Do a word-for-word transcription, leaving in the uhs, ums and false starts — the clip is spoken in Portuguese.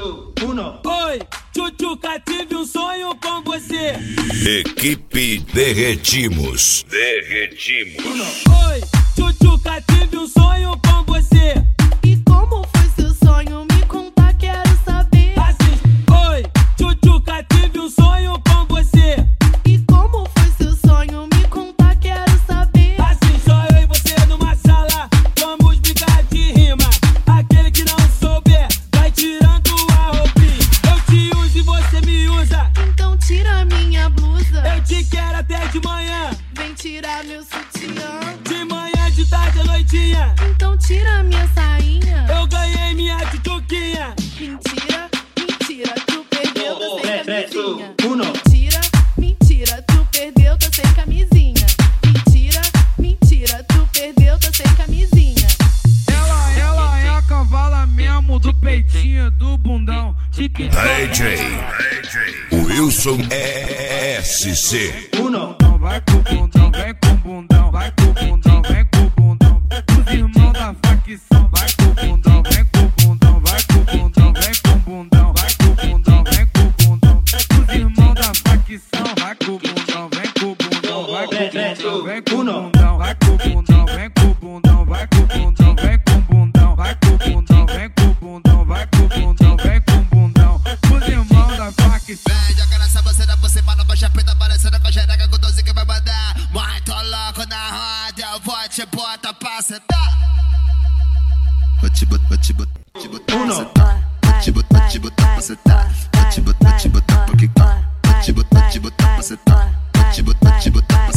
uno. Oi, Tchutchuca, tive um sonho com você. Equipe Derretimos. Derretimos. Uno. Oi, Tchutchuca, tive um sonho com você. E como foi seu sonho? Me conta, quero saber. Assim, oi, Tchutchuca, tive um sonho com você. E como foi seu sonho? Me conta, quero saber. Assim, só eu e você numa sala, vamos brincar de rima. Aquele que não souber, vai tirando a roupinha. Eu te uso e você me usa. Então tira minha blusa. Eu te quero até de manhã. Vem tirar meu sutiã. De manhã, de tarde, à noitinha. Então tira minha sainha. Eu ganhei minha tchutchuquinha. Mentira, mentira, tu perdeu, tá sem camisinha. Uno. Mentira, mentira, tu perdeu, tá sem camisinha. Mentira, mentira, tu perdeu, tá sem camisinha. Ela, ela é a cavala mesmo do peitinho, do bundão. D J Wilson S C. Uno. Vai com o bundão, vem com o bundão, vai com o bundão, vem com o bundão. Os irmãos da facção, vai com o bundão, vem com o bundão, vai com o bundão, vem com o bundão, vai com o bundão, vem com o bundão. Os irmãos da facção, vai com o bundão, vem com o bundão, vai com o bundão, vem com o bundão, vai com o bundão, vem com o bundão, vai com o bundão, vem com o bundão, vai com o bundão, vem com o bundão, vai com o bundão, vem com o bundão. Os irmãos da facção. Vem, joga nessa buceta por cima, não baixa preta, parecendo com a xereca com doze que vai mandar. Muito louco na roda, eu vou te botar pra sentar. Vou te botar, vou te botar, vou te botar pra sentar. Vou te botar, vou te botar pra sentar. Vou te botar, vou te botar pra quicar. Vou te botar, vou te botar pra sentar. Vou te botar, vou te botar pra